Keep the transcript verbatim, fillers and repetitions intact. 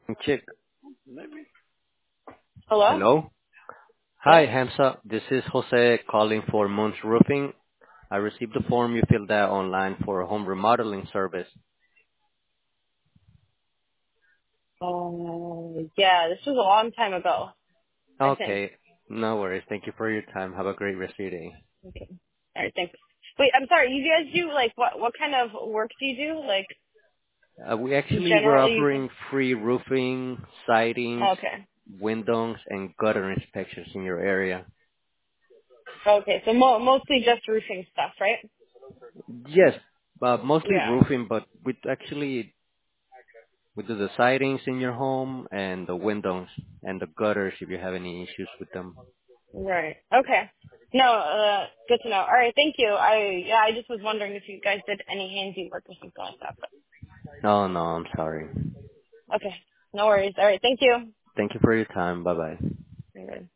Check. Hello? Hello. Hi, Yes. Hamza. This is Jose calling for Moons Roofing. I received the form you filled out online for a home remodeling service. Um, yeah, this was a long time ago, I think. Okay. No worries. Thank you for your time. Have a great rest of your day. Okay. All right, thanks. Wait, I'm sorry. You guys do like what? What kind of work do you do? Like Uh, we actually were generally, you offering guys? free roofing, sidings, Okay. windows, and gutter inspections in your area. Okay, so mo- mostly just roofing stuff, right? Yes, uh, mostly Yeah. roofing, but we actually we do the sidings in your home and the windows and the gutters if you have any issues with them. Right. Okay. No, uh, good to know. All right, thank you. I yeah, I just was wondering if you guys did any handy work or something like that. But No, no, I'm sorry. okay, no worries. All right, thank you. Thank you for your time. Bye-bye. Okay.